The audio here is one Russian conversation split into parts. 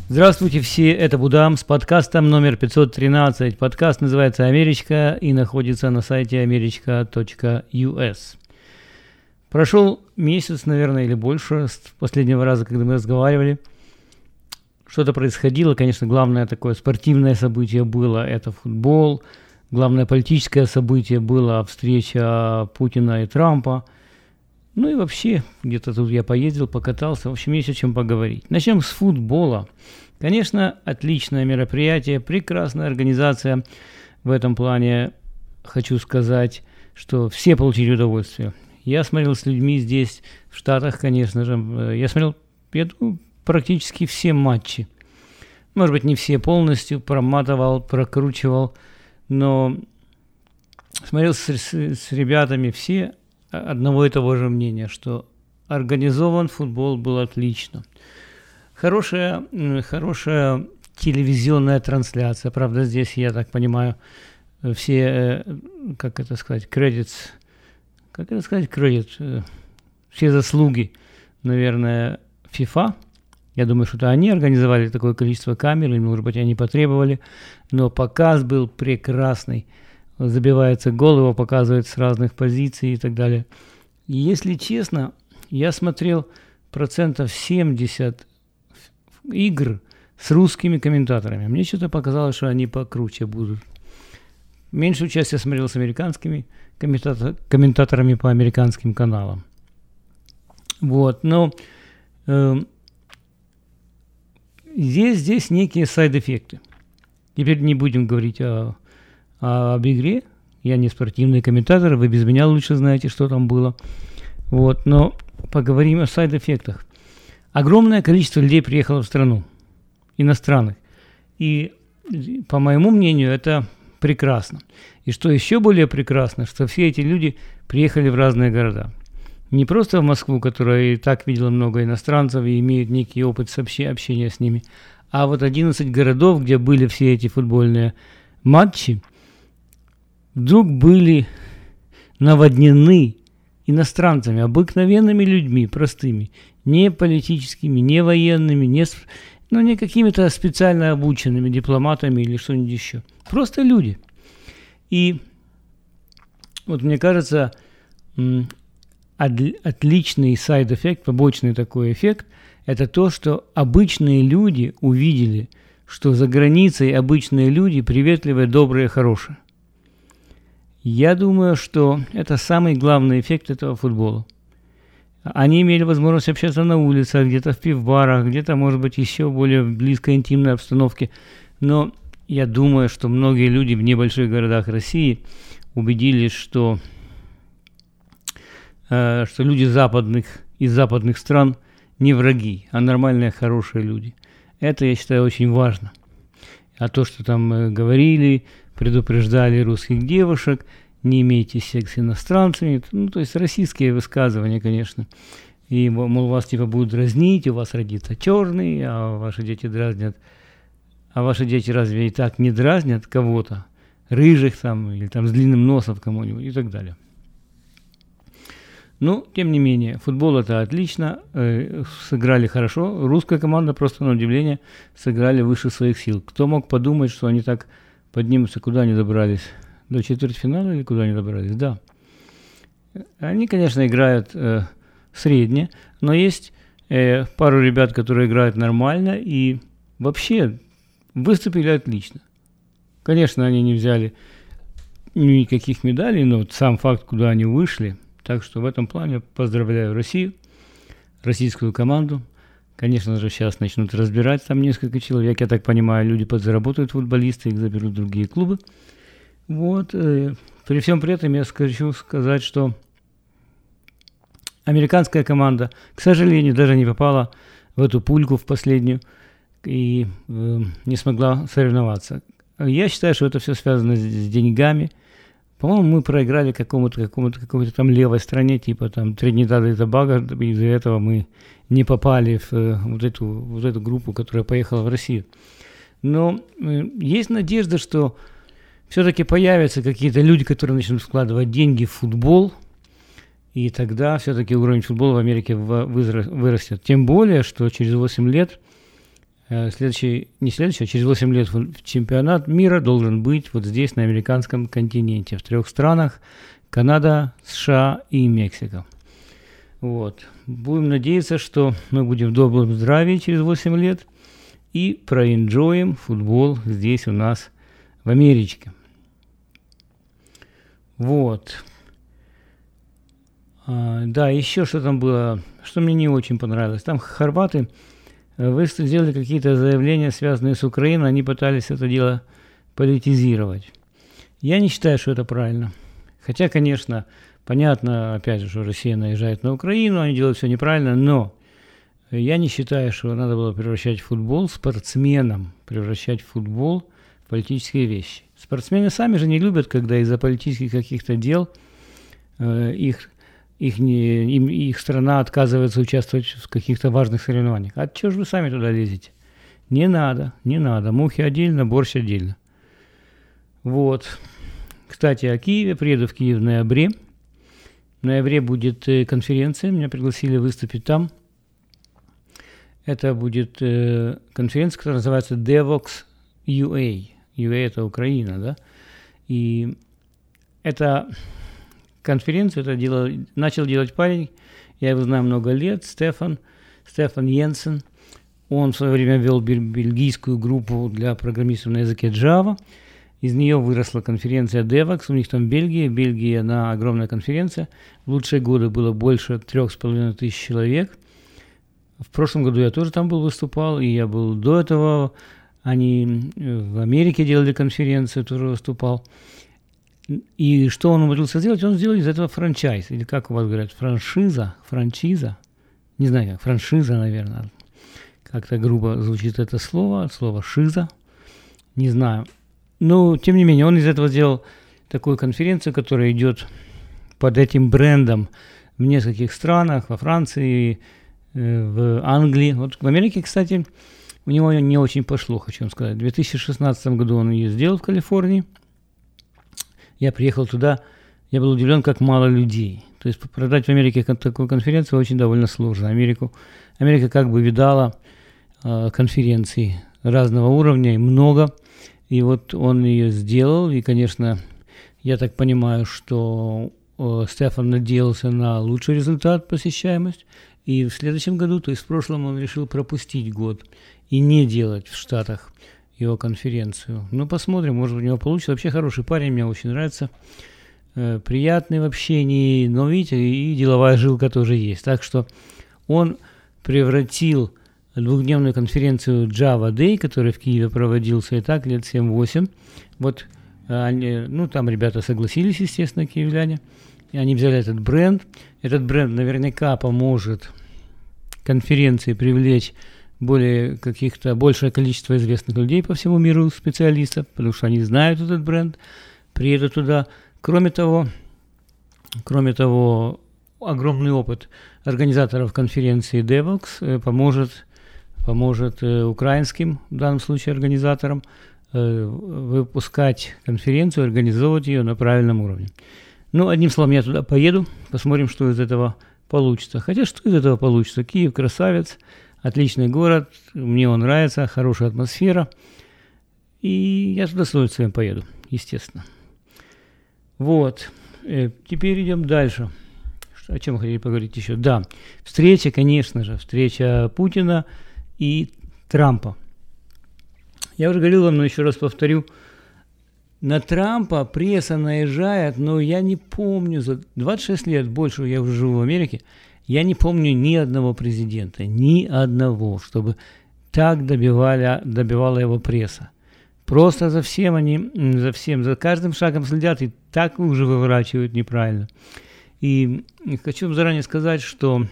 Здравствуйте все, это Будам с подкастом номер 513. Подкаст называется «Америчка» и находится на сайте america.us. Прошел месяц, наверное, или больше с последнего раза, когда мы разговаривали. Что-то происходило, конечно, главное такое спортивное событие было, это футбол. Главное политическое событие было встреча Путина и Трампа. Ну и вообще, где-то тут я поездил, покатался, в общем, есть о чем поговорить. Начнем с футбола. Конечно, отличное мероприятие, прекрасная организация. В этом плане хочу сказать, что все получили удовольствие. Я смотрел с людьми здесь, в Штатах, конечно же. Я смотрел, практически все матчи. Может быть, не все полностью, проматывал, прокручивал, но смотрел с ребятами все одного и того же мнения, что организован футбол был отлично. Хорошая телевизионная трансляция. Правда, здесь, я так понимаю, все, все заслуги, наверное, FIFA. Я думаю, что это они организовали такое количество камер, или, может быть, они потребовали. Но показ был прекрасный. Забивается гол, его показывают с разных позиций и так далее. И если честно, я смотрел 70% игр с русскими комментаторами. Мне что-то показалось, что они покруче будут. Меньшую часть я смотрел с американскими комментаторами по американским каналам. Вот, но здесь некие сайд-эффекты. Теперь не будем говорить об игре. Я не спортивный комментатор, вы без меня лучше знаете, что там было. Вот, но поговорим о сайд-эффектах. Огромное количество людей приехало в страну, иностранных. И, по моему мнению, это прекрасно. И что еще более прекрасно, что все эти люди приехали в разные города. Не просто в Москву, которая и так видела много иностранцев и имеют некий опыт общения с ними, а вот 11 городов, где были все эти футбольные матчи, вдруг были наводнены иностранцами, обыкновенными людьми, простыми, не политическими, не военными, не какими-то специально обученными дипломатами или что-нибудь еще. Просто люди. И вот мне кажется, отличный сайд-эффект, побочный такой эффект, это то, что обычные люди увидели, что за границей обычные люди приветливые, добрые, хорошие. Я думаю, что это самый главный эффект этого футбола. Они имели возможность общаться на улицах, где-то в пивбарах, где-то, может быть, еще более близкой интимной обстановке. Но я думаю, что многие люди в небольших городах России убедились, что люди из западных стран не враги, а нормальные, хорошие люди. Это, я считаю, очень важно. А то, что там говорили, предупреждали русских девушек, не имейте секс с иностранцами, то есть российские высказывания, конечно. И, мол, вас типа будут дразнить, у вас родится черный, а ваши дети дразнят. А ваши дети разве и так не дразнят кого-то? Рыжих там, или там с длинным носом кому-нибудь и так далее. Но, тем не менее, футбол это отлично, сыграли хорошо. Русская команда, просто на удивление, сыграли выше своих сил. Кто мог подумать, что они так поднимутся, куда они добрались? До четвертьфинала или куда они добрались? Да. Они, конечно, играют средне, но есть пару ребят, которые играют нормально и вообще выступили отлично. Конечно, они не взяли никаких медалей, но сам факт, куда они вышли. Так что в этом плане поздравляю Россию, российскую команду. Конечно же, сейчас начнут разбирать там несколько человек. Я так понимаю, люди подзаработают, футболисты, их заберут в другие клубы. Вот. При всем при этом я хочу сказать, что американская команда, к сожалению, даже не попала в эту пульку в последнюю и не смогла соревноваться. Я считаю, что это все связано с деньгами. По-моему, мы проиграли какой-то там левой стране, типа там Тринидада и Тобаго, и из-за этого мы не попали в вот эту группу, которая поехала в Россию. Но есть надежда, что все-таки появятся какие-то люди, которые начнут вкладывать деньги в футбол, и тогда все-таки уровень футбола в Америке вырастет. Тем более, что через 8 лет через 8 лет чемпионат мира должен быть вот здесь, на американском континенте, в 3 странах: Канада, США и Мексика. Вот. Будем надеяться, что мы будем в добром здравии через 8 лет и проэнджоим футбол здесь у нас в Америке. Вот. Да, еще что там было, что мне не очень понравилось. Там хорваты сделали какие-то заявления, связанные с Украиной, они пытались это дело политизировать. Я не считаю, что это правильно. Хотя, конечно, понятно, опять же, что Россия наезжает на Украину, они делают все неправильно, но я не считаю, что надо было превращать футбол спортсменам, превращать футбол в политические вещи. Спортсмены сами же не любят, когда из-за политических каких-то дел их страна отказывается участвовать в каких-то важных соревнованиях. А чего же вы сами туда лезете? Не надо. Мухи отдельно, борщ отдельно. Вот. Кстати, о Киеве. Приеду в Киев в ноябре. В ноябре будет конференция. Меня пригласили выступить там. Это будет конференция, которая называется Devox UA. UA – это Украина, да? И это конференцию начал делать парень, я его знаю много лет, Стефан Йенсен. Он в свое время вел бельгийскую группу для программистов на языке Java. Из нее выросла конференция Devox, у них там Бельгия, она огромная конференция. В лучшие годы было больше 3500 человек. В прошлом году я тоже там выступал, и я был до этого. Они в Америке делали конференцию, тоже выступал. И что он умудрился сделать? Он сделал из этого франчайз, или как у вас говорят, франшиза, не знаю как, франшиза, наверное. Как-то грубо звучит это слово «шиза», не знаю. Но, тем не менее, он из этого сделал такую конференцию, которая идет под этим брендом в нескольких странах, во Франции, в Англии. Вот в Америке, кстати, у него не очень пошло, хочу вам сказать. В 2016 году он ее сделал в Калифорнии. Я приехал туда, я был удивлен, как мало людей. То есть продать в Америке такую конференцию очень довольно сложно. Америка как бы видала конференций разного уровня, и много. И вот он ее сделал, и, конечно, я так понимаю, что Стефан надеялся на лучший результат, посещаемость, и в следующем году, то есть в прошлом, он решил пропустить год и не делать в Штатах его конференцию. Ну, посмотрим, может, у него получится. Вообще хороший парень, мне очень нравится. Приятный в общении, но, видите, и деловая жилка тоже есть. Так что он превратил двухдневную конференцию Java Day, которая в Киеве проводился и так лет 7-8. Вот, там ребята согласились, естественно, киевляне. И они взяли этот бренд. Этот бренд наверняка поможет конференции привлечь большее количество известных людей по всему миру, специалистов, потому что они знают этот бренд, приедут туда. Кроме того, огромный опыт организаторов конференции Devox поможет украинским, в данном случае, организаторам выпускать конференцию, организовывать ее на правильном уровне. Ну, одним словом, я туда поеду, посмотрим, что из этого получится. Хотя, что из этого получится? Киев красавец, отличный город, мне он нравится, хорошая атмосфера. И я туда с удовольствием поеду, естественно. Вот, теперь идем дальше. О чем хотели поговорить еще? Да, встреча, конечно же, встреча Путина и Трампа. Я уже говорил вам, но еще раз повторю, на Трампа пресса наезжает, но я не помню, за 26 лет больше я уже живу в Америке, я не помню ни одного президента, чтобы так добивала его пресса. Просто за каждым шагом следят и так уже выворачивают неправильно. И хочу заранее сказать, что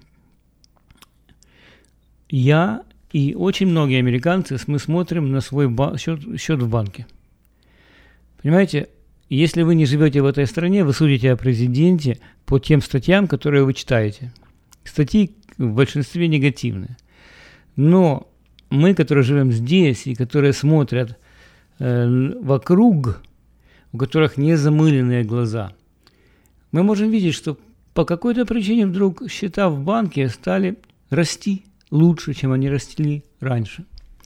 я и очень многие американцы, мы смотрим на свой счет в банке. Понимаете, если вы не живете в этой стране, вы судите о президенте по тем статьям, которые вы читаете. Статьи в большинстве негативные. Но мы, которые живем здесь и которые смотрят вокруг, у которых не замыленные глаза, мы можем видеть, что по какой-то причине вдруг счета в банке стали расти лучше, чем они росли раньше.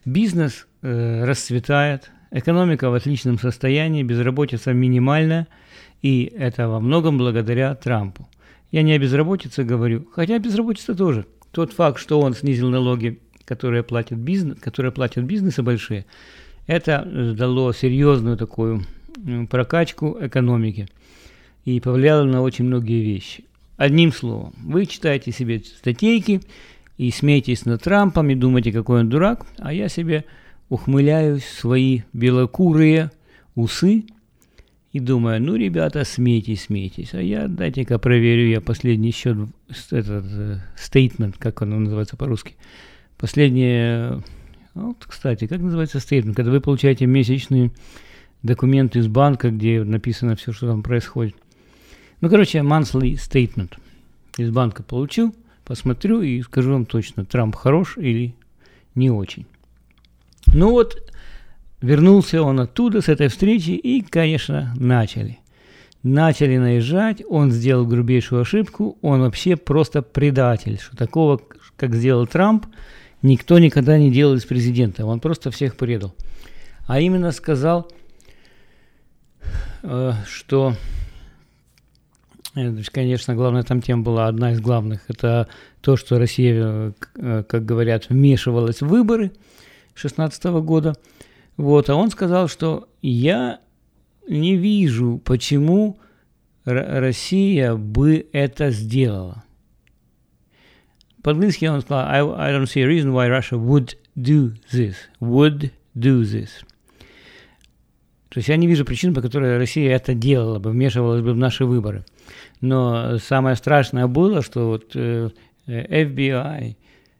Бизнес расцветает, экономика в отличном состоянии, безработица минимальная, и это во многом благодаря Трампу. Я не о безработице говорю, хотя безработица тоже. Тот факт, что он снизил налоги, которые платят бизнесы большие, это дало серьезную такую прокачку экономики и повлияло на очень многие вещи. Одним словом, вы читаете себе статейки и смеетесь над Трампом и думаете, какой он дурак, а я себе ухмыляюсь в свои белокурые усы и думаю, ну, ребята, смейтесь. А я, дайте-ка проверю, я последний счет, этот statement, как он называется по-русски. Последнее, вот, кстати, как называется statement, когда вы получаете месячные документы из банка, где написано все, что там происходит. Ну, короче, monthly statement из банка получил, посмотрю и скажу вам точно, Трамп хорош или не очень. Ну вот, вернулся он оттуда, с этой встречи, и, конечно, начали наезжать, он сделал грубейшую ошибку, он вообще просто предатель, что такого, как сделал Трамп, никто никогда не делал из президента, он просто всех предал. А именно сказал, что, конечно, главная там тема была, одна из главных, это то, что Россия, как говорят, вмешивалась в выборы 2016 года. Вот, а он сказал, что я не вижу, почему Россия бы это сделала. По-английски он сказал, I don't see a reason why Russia would do this. То есть я не вижу причин, по которой Россия это делала бы, вмешивалась бы в наши выборы. Но самое страшное было, что вот FBI,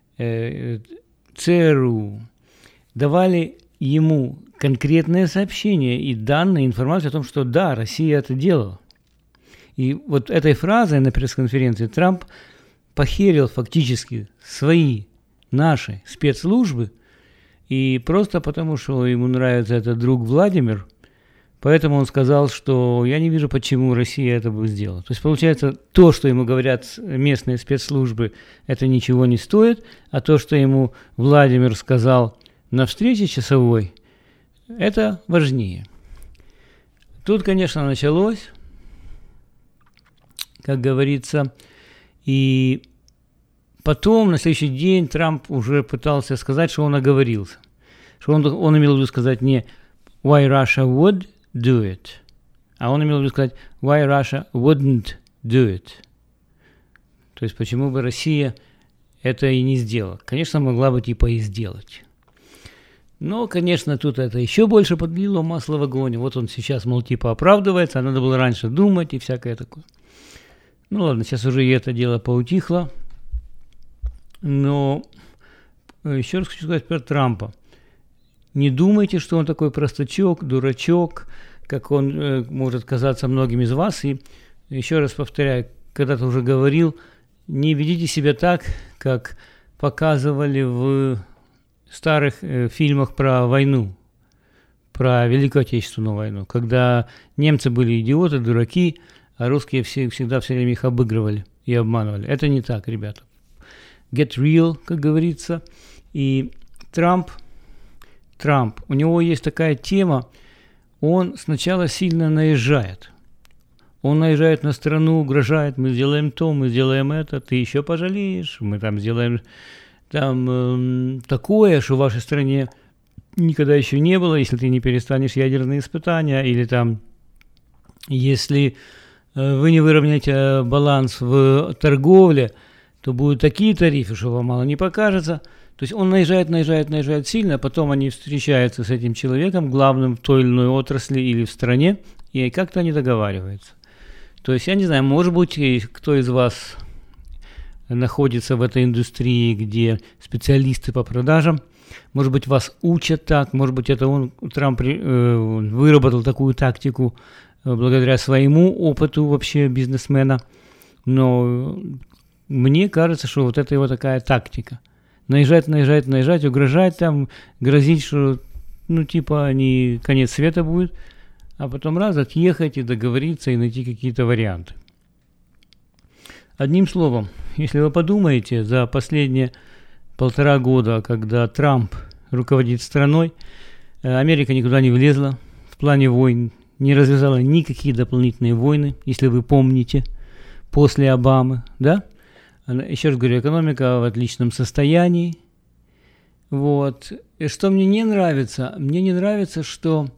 ЦРУ давали ему конкретные сообщения и данные, информацию о том, что да, Россия это делала. И вот этой фразой на пресс-конференции Трамп похерил фактически наши спецслужбы, и просто потому, что ему нравится этот друг Владимир, поэтому он сказал, что я не вижу, почему Россия это бы сделала. То есть, получается, то, что ему говорят местные спецслужбы, это ничего не стоит, а то, что ему Владимир сказал на встрече часовой, это важнее. Тут, конечно, началось, как говорится, и потом, на следующий день, Трамп уже пытался сказать, что он оговорился. Что он имел в виду сказать не «why Russia would do it», а он имел в виду сказать «why Russia wouldn't do it». То есть, почему бы Россия это и не сделала. Конечно, могла бы типа и сделать. Но, конечно, тут это еще больше подлило масло в огонь. Вот он сейчас, мол, типа оправдывается, а надо было раньше думать и всякое такое. Ну ладно, сейчас уже и это дело поутихло. Но еще раз хочу сказать про Трампа. Не думайте, что он такой простачок, дурачок, как он может казаться многим из вас. И еще раз повторяю, когда-то уже говорил, не ведите себя так, как показывали в старых фильмах про войну, про Великую Отечественную войну, когда немцы были идиоты, дураки, а русские всегда все время их обыгрывали и обманывали. Это не так, ребята. Get real, как говорится. И Трамп, у него есть такая тема, он сначала сильно наезжает. Он наезжает на страну, угрожает, мы сделаем то, мы сделаем это, ты еще пожалеешь, мы там сделаем такое, что в вашей стране никогда еще не было, если ты не перестанешь ядерные испытания, или там, если вы не выровняете баланс в торговле, то будут такие тарифы, что вам мало не покажется. То есть он наезжает сильно, а потом они встречаются с этим человеком, главным в той или иной отрасли или в стране, и как-то они договариваются. То есть, я не знаю, может быть, кто из вас находится в этой индустрии, где специалисты по продажам, может быть, вас учат так, может быть, это Трамп выработал такую тактику благодаря своему опыту вообще бизнесмена, но мне кажется, что вот это его такая тактика. Наезжать, угрожать там, грозить, что, не конец света будет, а потом раз отъехать и договориться и найти какие-то варианты. Одним словом, если вы подумаете, за последние 1,5 года, когда Трамп руководит страной. Америка никуда не влезла в плане войн, не развязала никакие дополнительные войны, если вы помните, после Обамы, да? Еще раз говорю, экономика в отличном состоянии. Вот. И что мне не нравится? Мне не нравится, что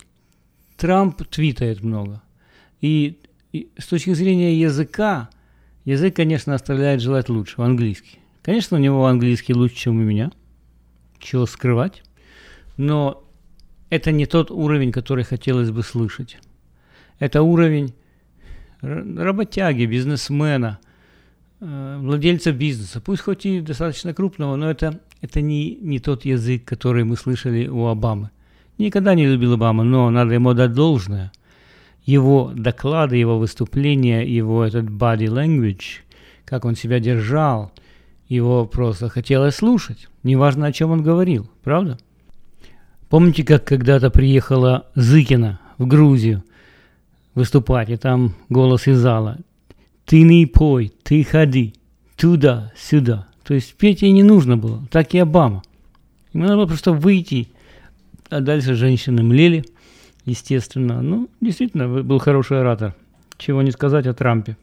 Трамп твитает много. И с точки зрения язык, конечно, оставляет желать лучшего, английский. Конечно, у него английский лучше, чем у меня. Чего скрывать. Но это не тот уровень, который хотелось бы слышать. Это уровень работяги, бизнесмена, владельца бизнеса. Пусть хоть и достаточно крупного, но это не тот язык, который мы слышали у Обамы. Никогда не любил Обаму, но надо ему дать должное. Его доклады, его выступления, его этот body language, как он себя держал, его просто хотелось слушать. Неважно, о чем он говорил, правда? Помните, как когда-то приехала Зыкина в Грузию выступать, и там голос из зала: «Ты не пой, ты ходи, туда-сюда». То есть петь ей не нужно было, так и Обама. Ему надо было просто выйти, а дальше женщины млели, естественно. Ну, действительно, был хороший оратор. Чего не сказать о Трампе.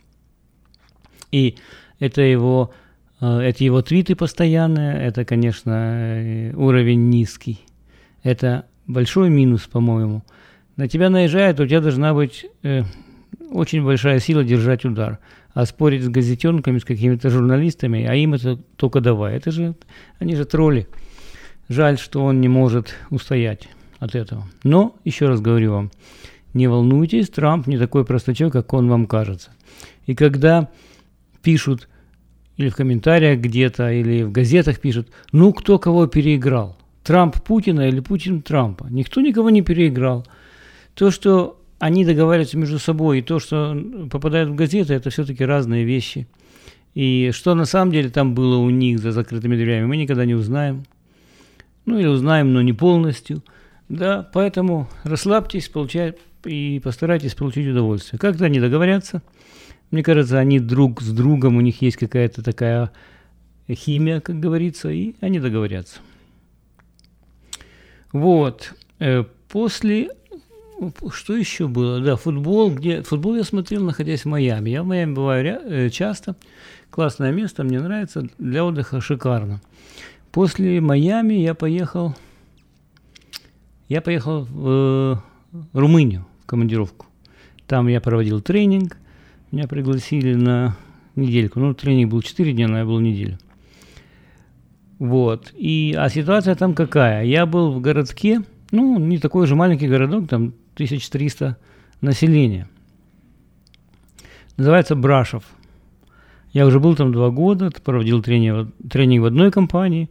И это его твиты постоянные, это, конечно, уровень низкий. Это большой минус, по-моему. На тебя наезжают, у тебя должна быть очень большая сила держать удар. А спорить с газетенками, с какими-то журналистами, а им это только давай. Они же тролли. Жаль, что он не может устоять от этого. Но, еще раз говорю вам, не волнуйтесь, Трамп не такой простачок, как он вам кажется. И когда пишут или в комментариях где-то, или в газетах пишут, ну, кто кого переиграл? Трамп Путина или Путин Трампа? Никто никого не переиграл. То, что они договариваются между собой, и то, что попадает в газеты, это все-таки разные вещи. И что на самом деле там было у них за закрытыми дверями, мы никогда не узнаем. Ну, или узнаем, но не полностью. Да, поэтому расслабьтесь, и постарайтесь получить удовольствие. Когда они договорятся, мне кажется, они друг с другом, у них есть какая-то такая химия, как говорится, и они договорятся. Вот. После... Что еще было? Да, футбол. Футбол я смотрел, находясь в Майами. Я в Майами бываю часто. Классное место, мне нравится. Для отдыха шикарно. После Майами я поехал в Румынию в командировку. Там я проводил тренинг. Меня пригласили на недельку. Ну, тренинг был 4 дня, но я был неделю. Вот. А ситуация там какая? Я был в городке, ну, не такой же маленький городок, там 1300 населения. Называется Брашов. Я уже был там 2 года, проводил тренинг в одной компании.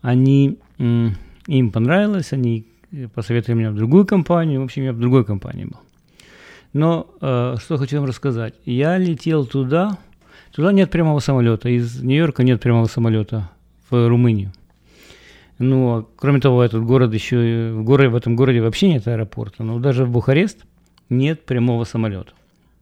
Им понравилось, они посоветовали меня в другую компанию. В общем, я в другой компании был. Но что хочу вам рассказать. Я летел туда нет прямого самолета. Из Нью-Йорка нет прямого самолета в Румынию. Ну, кроме того, этот город еще, в этом городе вообще нет аэропорта. Но даже в Бухарест нет прямого самолета.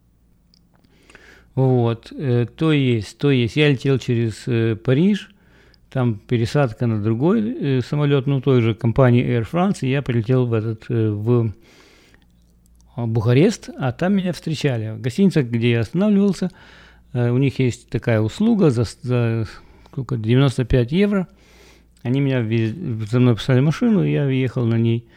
Вот, то есть. Я летел через Париж, там пересадка на другой самолет, ну, той же компании Air France, и я прилетел в Бухарест, а там меня встречали. В гостинице, где я останавливался, у них есть такая услуга за 95 евро. Они за мной послали машину, и я въехал на ней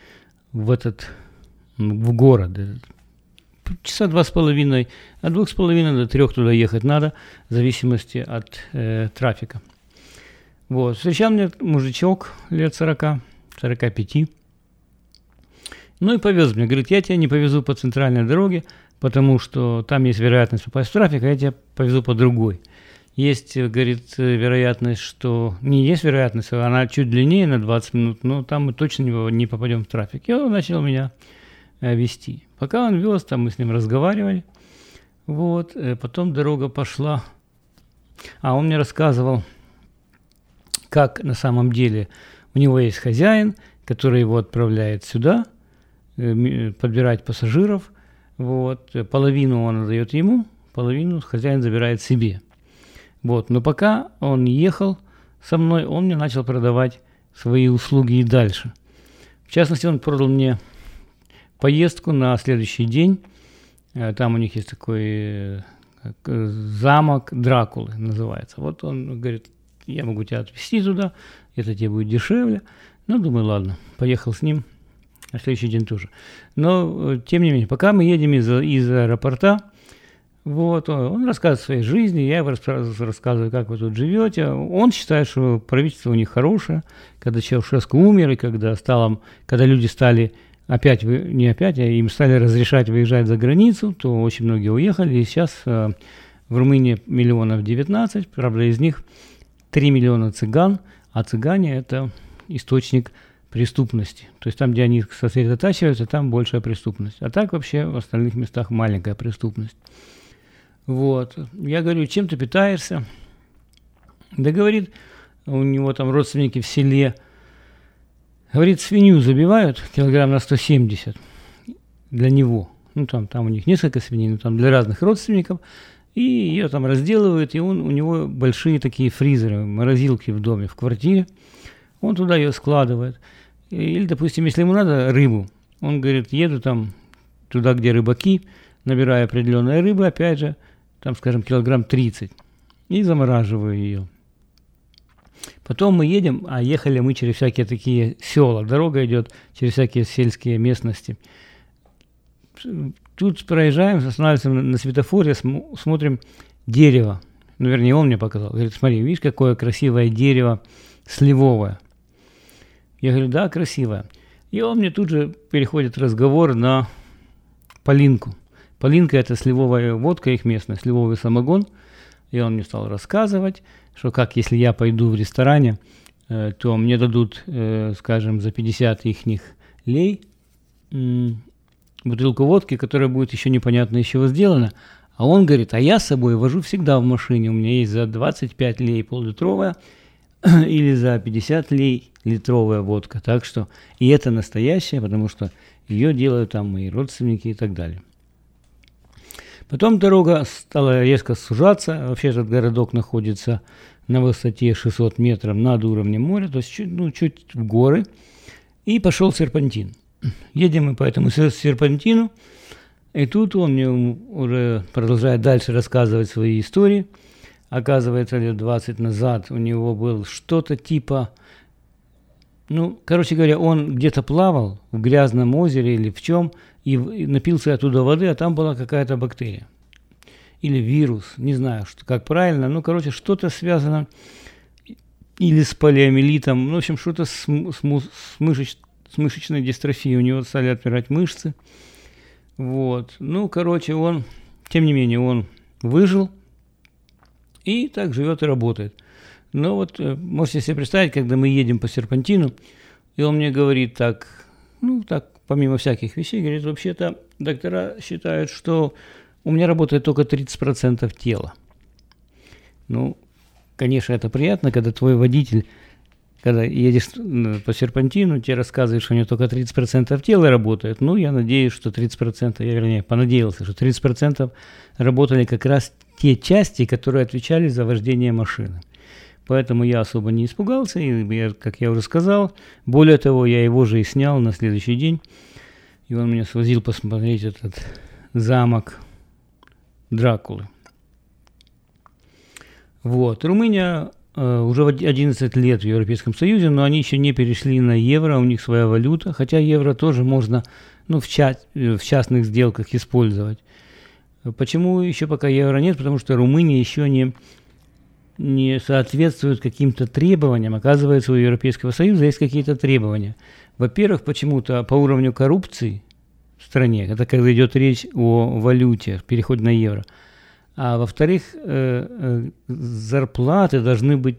в город. Часа 2,5, от 2,5 до 3 туда ехать надо, в зависимости от трафика. Вот. Встречал меня мужичок лет 45. Ну и повез меня. Говорит, я тебя не повезу по центральной дороге, потому что там есть вероятность попасть в трафик, а я тебя повезу по другой. Есть, говорит, вероятность, что... Не есть вероятность, она чуть длиннее на 20 минут, но там мы точно не попадем в трафик. И он начал меня вести. Пока он вез, там мы с ним разговаривали. Вот, потом дорога пошла. А он мне рассказывал, как на самом деле у него есть хозяин, который его отправляет сюда, подбирать пассажиров. Вот, половину он отдает ему, половину хозяин забирает себе. Вот, но пока он ехал со мной, он мне начал продавать свои услуги и дальше. В частности, он продал мне поездку на следующий день. Там у них есть такой замок Дракулы, называется. Вот он говорит, я могу тебя отвезти туда, это тебе будет дешевле. Ну, думаю, ладно, поехал с ним. На следующий день тоже. Но, тем не менее, пока мы едем из аэропорта, вот, он рассказывает о своей жизни, я рассказываю, как вы тут живете. Он считает, что правительство у них хорошее. Когда Чаушеску умер, и когда люди стали им стали разрешать выезжать за границу, то очень многие уехали. И сейчас в Румынии 19 миллионов, правда, из них 3 миллиона цыган, а цыгане – это источник преступности. То есть там, где они сосредотачиваются, там большая преступность. А так вообще в остальных местах маленькая преступность. Вот. Я говорю, чем ты питаешься? Да, говорит, у него там родственники в селе, говорит, свинью забивают килограмм на 170 для него. Ну, там у них несколько свиней, но там для разных родственников. И ее там разделывают, и у него большие такие фризеры, морозилки в доме, в квартире. Он туда ее складывает. Или, допустим, если ему надо рыбу, он говорит, еду там туда, где рыбаки, набираю определенные рыбы, опять же, там, скажем, килограмм 30, и замораживаю ее. Потом мы едем, а ехали мы через всякие такие села, дорога идет через всякие сельские местности. Тут проезжаем, останавливаемся на светофоре, смотрим дерево. Ну, вернее, он мне показал. Говорит, смотри, видишь, какое красивое дерево сливовое. Я говорю, да, красивое. И он мне тут же переходит разговор на полинку. Полинка – это сливовая водка их местная, сливовый самогон. И он мне стал рассказывать, что как если я пойду в ресторане, то мне дадут, скажем, за 50 ихних лей бутылку водки, которая будет еще непонятно из чего сделана. А он говорит, а я с собой вожу всегда в машине. У меня есть за 25 лей пол-литровая или за 50 лей литровая водка. Так что и это настоящая, потому что ее делают там мои родственники и так далее. Потом дорога стала резко сужаться. Вообще этот городок находится на высоте 600 метров над уровнем моря, то есть чуть в горы. И пошел серпантин. Едем мы по этому серпантину, и тут он мне уже продолжает дальше рассказывать свои истории. Оказывается, лет 20 назад у него было что-то типа... короче говоря, он где-то плавал в грязном озере или в чем, и напился оттуда воды, а там была какая-то бактерия. Или вирус, не знаю, как правильно. Что-то связано или с полиомиелитом, в общем, что-то с мышечной дистрофией. У него стали отпирать мышцы. Вот. Он, тем не менее, он выжил и так живет и работает. Но можете себе представить, когда мы едем по серпантину, и он мне говорит помимо всяких вещей, говорит, вообще-то доктора считают, что у меня работает только 30% тела. Конечно, это приятно, когда твой водитель, когда едешь по серпантину, тебе рассказывает, что у него только 30% тела работает. Я надеюсь, что 30%, понадеялся, что 30% работали как раз те части, которые отвечали за вождение машины. Поэтому я особо не испугался, и, как я уже сказал, более того, я его же и снял на следующий день, и он меня свозил посмотреть этот замок Дракулы. Румыния уже 11 лет в Европейском Союзе, но они еще не перешли на евро, у них своя валюта, хотя евро тоже можно в частных сделках использовать. Почему еще пока евро нет? Потому что Румыния еще не соответствует каким-то требованиям. Оказывается, у Европейского Союза есть какие-то требования. Во-первых, почему-то по уровню коррупции в стране, это когда идет речь о валюте, переходе на евро. А во-вторых, зарплаты должны быть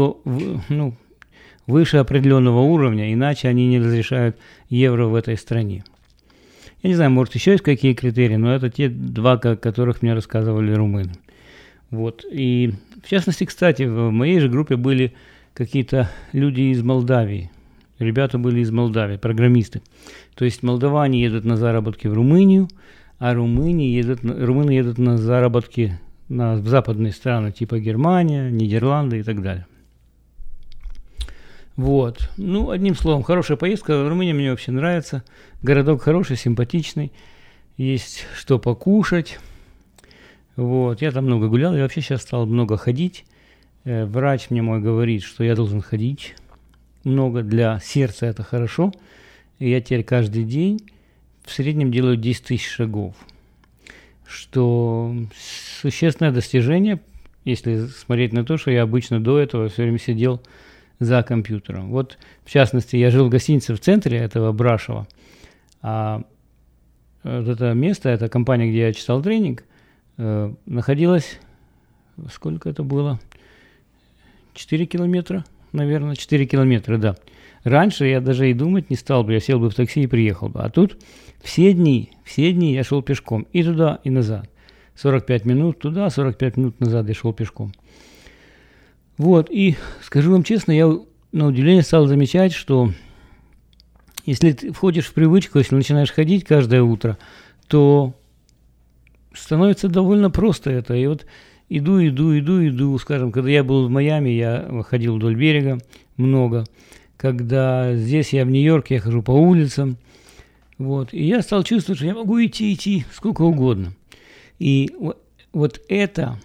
выше определенного уровня, иначе они не разрешают евро в этой стране. Я не знаю, может, еще есть какие критерии, но это те два, о которых мне рассказывали румыны. И в частности, кстати, в моей же группе были какие-то люди из Молдавии. Ребята были из Молдавии, программисты. То есть молдаване едут на заработки в Румынию, а румыны едут на заработки в западные страны, типа Германия, Нидерланды и так далее. Вот. Ну, одним словом, хорошая поездка. Румыния мне вообще нравится. Городок хороший, симпатичный. Есть что покушать. Вот. Я там много гулял. Я вообще сейчас стал много ходить. Врач мне мой говорит, что я должен ходить много. Для сердца это хорошо. И я теперь каждый день в среднем делаю 10 тысяч шагов. Что существенное достижение, если смотреть на то, что я обычно до этого все время сидел за компьютером. Вот, в частности, я жил в гостинице в центре этого Брашова, а вот это место, эта компания, где я читал тренинг, находилась, сколько это было? 4 километра, наверное, 4 километра, да. Раньше я даже и думать не стал бы, я сел бы в такси и приехал бы. А тут все дни я шел пешком, и туда, и назад. 45 минут туда, 45 минут назад я шел пешком. Вот, и скажу вам честно, я на удивление стал замечать, что если ты входишь в привычку, если начинаешь ходить каждое утро, то становится довольно просто это. И вот иду, скажем, когда я был в Майами, я ходил вдоль берега много. Когда здесь я в Нью-Йорке, я хожу по улицам. Вот, и я стал чувствовать, что я могу идти сколько угодно. И вот это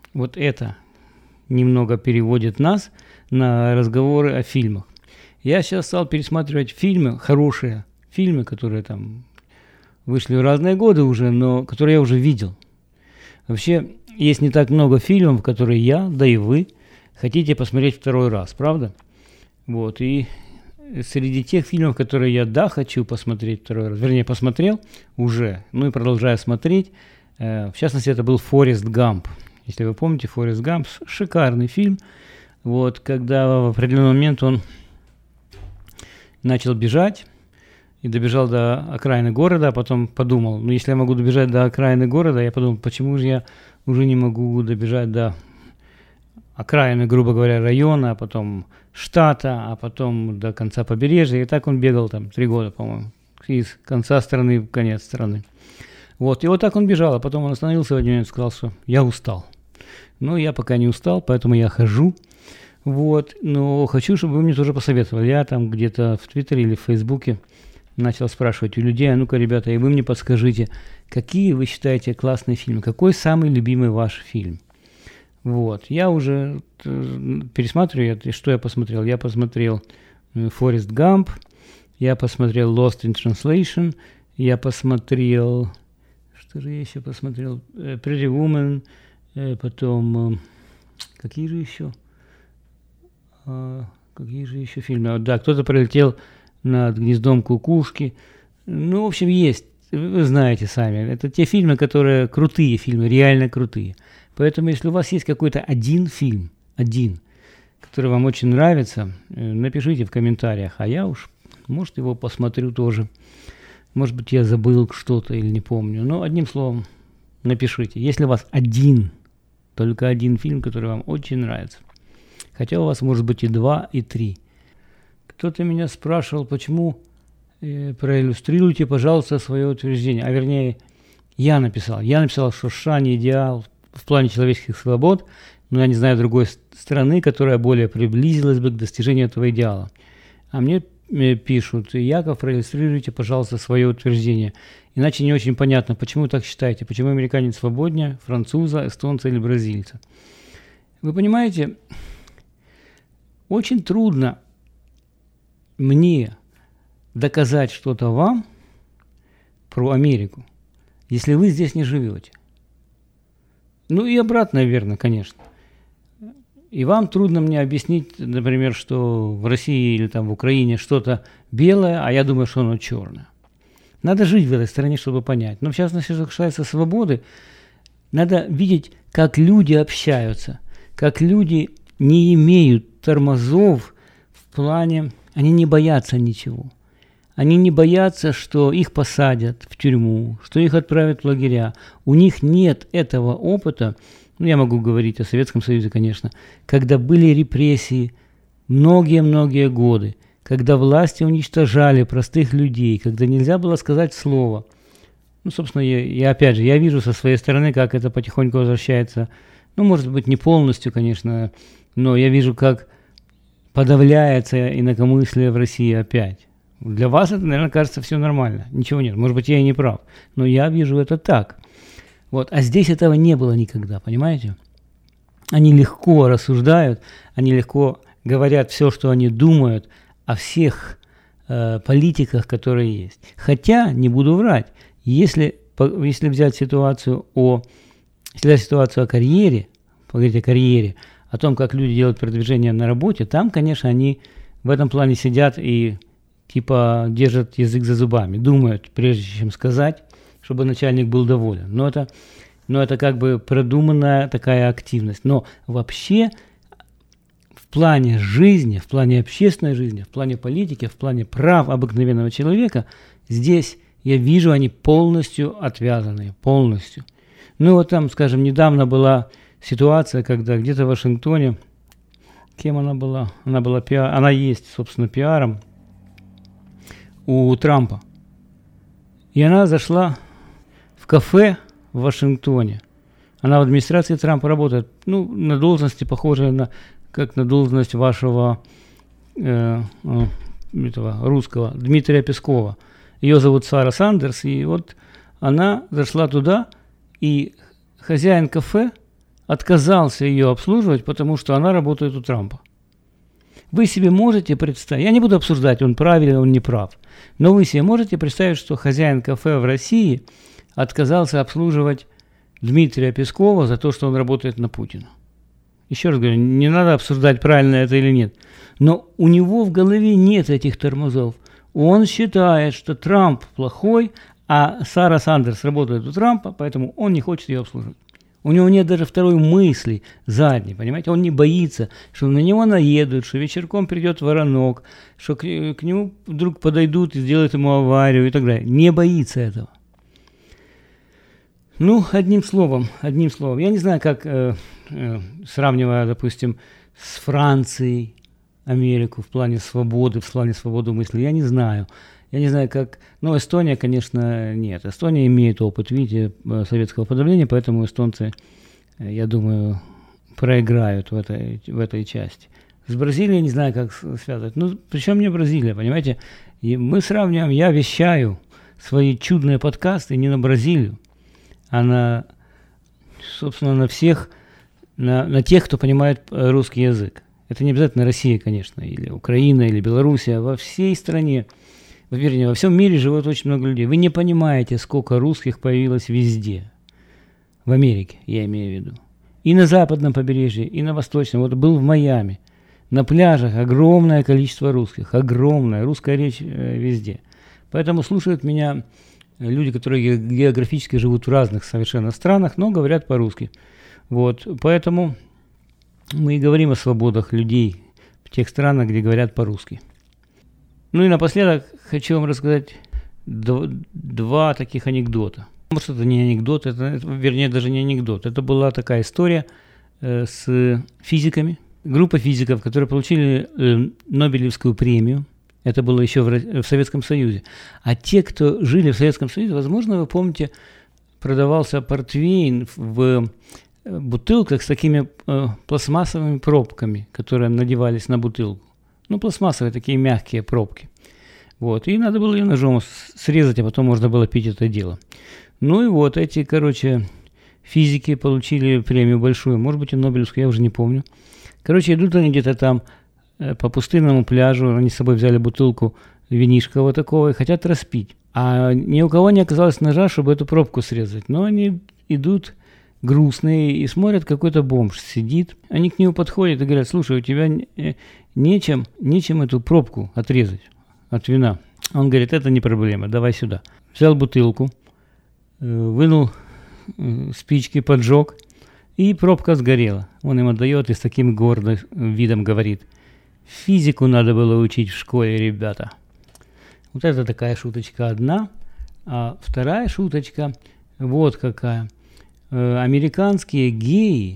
немного переводит нас на разговоры о фильмах. Я сейчас стал пересматривать фильмы, хорошие фильмы, которые там вышли в разные годы уже, но которые я уже видел. Вообще, есть не так много фильмов, которые я, да и вы, хотите посмотреть второй раз, правда? Вот, и среди тех фильмов, которые я, хочу посмотреть второй раз, вернее, посмотрел уже, ну и продолжаю смотреть, в частности, это был «Форест Гамп». Если вы помните, «Форест Гамп» – шикарный фильм. Вот, когда в определенный момент он начал бежать и добежал до окраины города, а потом подумал, ну, если я могу добежать до окраины города, я подумал, почему же я уже не могу добежать до окраины, грубо говоря, района, а потом штата, а потом до конца побережья. И так он бегал там 3 года, по-моему, из конца страны в конец страны. Вот, и вот так он бежал, а потом он остановился в один момент и сказал, что я устал. Но я пока не устал, поэтому я хожу. Вот, но хочу, чтобы вы мне тоже посоветовали. Я там где-то в Твиттере или в Фейсбуке начал спрашивать у людей, а ну-ка, ребята, и вы мне подскажите, какие вы считаете классные фильмы, какой самый любимый ваш фильм? Вот, я уже пересматриваю, что я посмотрел. Я посмотрел «Форест Гамп», я посмотрел «Lost in Translation», я посмотрел... Что же я еще посмотрел? «Pretty Woman», потом... Какие же еще фильмы? Да, «Кто-то пролетел над гнездом кукушки». Ну, в общем, есть. Вы знаете сами. Это те фильмы, которые крутые фильмы, реально крутые. Поэтому, если у вас есть какой-то один фильм, который вам очень нравится, напишите в комментариях, а я уж, может, его посмотрю тоже. Может быть, я забыл что-то или не помню. Но, одним словом, напишите. Если у вас только один фильм, который вам очень нравится. Хотя у вас может быть и 2, и 3. Кто-то меня спрашивал, почему проиллюстрируйте, пожалуйста, свое утверждение. А вернее, я написал, что США не идеал в плане человеческих свобод, но я не знаю другой страны, которая более приблизилась бы к достижению этого идеала. А мне пишут, Яков, проиллюстрируйте, пожалуйста, свое утверждение. Иначе не очень понятно, почему вы так считаете, почему американец свободнее француза, эстонца или бразильца. Вы понимаете, очень трудно мне доказать что-то вам про Америку, если вы здесь не живете. Ну и обратно, наверное, конечно. И вам трудно мне объяснить, например, что в России или там в Украине что-то белое, а я думаю, что оно черное. Надо жить в этой стране, чтобы понять. Но в частности, что касается свободы, надо видеть, как люди общаются, как люди не имеют тормозов в плане, они не боятся ничего. Они не боятся, что их посадят в тюрьму, что их отправят в лагеря. У них нет этого опыта, ну, я могу говорить о Советском Союзе, конечно, когда были репрессии многие-многие годы, когда власти уничтожали простых людей, когда нельзя было сказать слово. Ну, собственно, я опять же, я вижу со своей стороны, как это потихоньку возвращается, ну, может быть, не полностью, конечно, но я вижу, как подавляется инакомыслие в России опять. Для вас это, наверное, кажется все нормально. Ничего нет. Может быть, я и не прав. Но я вижу это так. Вот. А здесь этого не было никогда, понимаете? Они легко рассуждают, они легко говорят все, что они думают о всех политиках, которые есть. Хотя, не буду врать, если взять ситуацию о карьере, поговорить о карьере, о том, как люди делают продвижение на работе, там, конечно, они в этом плане сидят и типа держат язык за зубами, думают, прежде чем сказать, чтобы начальник был доволен. Но это как бы продуманная такая активность. Но вообще в плане жизни, в плане общественной жизни, в плане политики, в плане прав обыкновенного человека, здесь я вижу, они полностью отвязанные, полностью. Ну вот там, скажем, недавно была ситуация, когда где-то в Вашингтоне, кем она была? Она есть, собственно, пиаром у Трампа. И она зашла в кафе в Вашингтоне. Она в администрации Трампа работает, на должности, похожей как на должность вашего русского Дмитрия Пескова. Ее зовут Сара Сандерс, и вот она зашла туда, и хозяин кафе отказался ее обслуживать, потому что она работает у Трампа. Вы себе можете представить, я не буду обсуждать, он прав или он не прав, но вы себе можете представить, что хозяин кафе в России отказался обслуживать Дмитрия Пескова за то, что он работает на Путина. Еще раз говорю, не надо обсуждать, правильно это или нет, но у него в голове нет этих тормозов. Он считает, что Трамп плохой, а Сара Сандерс работает у Трампа, поэтому он не хочет ее обслуживать. У него нет даже второй мысли задней, понимаете? Он не боится, что на него наедут, что вечерком придет воронок, что к нему вдруг подойдут и сделают ему аварию и так далее. Не боится этого. Одним словом, я не знаю, как, сравнивая, допустим, с Францией, Америку в плане свободы, мысли, я не знаю. Я не знаю, как... Эстония, конечно, нет. Эстония имеет опыт, видите, советского подавления, поэтому эстонцы, я думаю, проиграют в этой части. С Бразилией не знаю, как связывать. Причем мне Бразилия, понимаете? И мы сравниваем, я вещаю свои чудные подкасты не на Бразилию, а собственно, на всех, на тех, кто понимает русский язык. Это не обязательно Россия, конечно, или Украина, или Белоруссия. Во всей стране, вернее, во всем мире живет очень много людей. Вы не понимаете, сколько русских появилось везде. В Америке, я имею в виду. И на западном побережье, и на восточном. Вот был в Майами. На пляжах огромное количество русских. Огромное. Русская речь везде. Поэтому слушают меня люди, которые географически живут в разных совершенно странах, но говорят по-русски. Вот. Поэтому мы и говорим о свободах людей в тех странах, где говорят по-русски. И напоследок хочу вам рассказать два таких анекдота. Может, это не анекдот, вернее, даже не анекдот. Это была такая история с физиками. Группа физиков, которые получили Нобелевскую премию. Это было еще в Советском Союзе. А те, кто жили в Советском Союзе, возможно, вы помните, продавался портвейн в бутылках с такими пластмассовыми пробками, которые надевались на бутылку. Пластмассовые такие мягкие пробки. Вот. И надо было ее ножом срезать, а потом можно было пить это дело. Эти, физики получили премию большую, может быть, и Нобелевскую, я уже не помню. Идут они где-то там по пустынному пляжу, они с собой взяли бутылку винишка вот такого и хотят распить. А ни у кого не оказалось ножа, чтобы эту пробку срезать. Но они идут грустные и смотрят, какой-то бомж сидит. Они к нему подходят и говорят: слушай, у тебя нечем эту пробку отрезать от вина. Он говорит: это не проблема, давай сюда. Взял бутылку, вынул спички, поджег, и пробка сгорела. Он им отдает и с таким гордым видом говорит: физику надо было учить в школе, ребята. Вот это такая шуточка одна. А вторая шуточка вот какая. Американские геи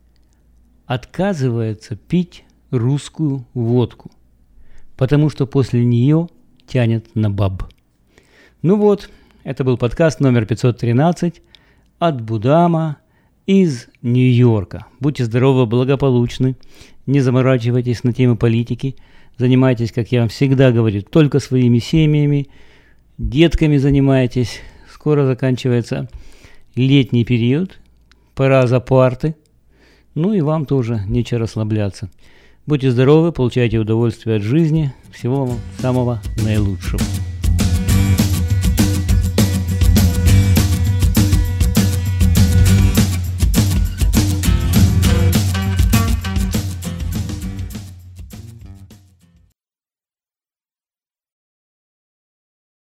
отказываются пить русскую водку, потому что после нее тянет на баб. Это был подкаст номер 513 от Будама из Нью-Йорка. Будьте здоровы, благополучны. Не заморачивайтесь на темы политики. Занимайтесь, как я вам всегда говорю, только своими семьями, детками занимайтесь. Скоро заканчивается летний период, пора за парты. Ну и вам тоже нечего расслабляться. Будьте здоровы, получайте удовольствие от жизни. Всего вам самого наилучшего.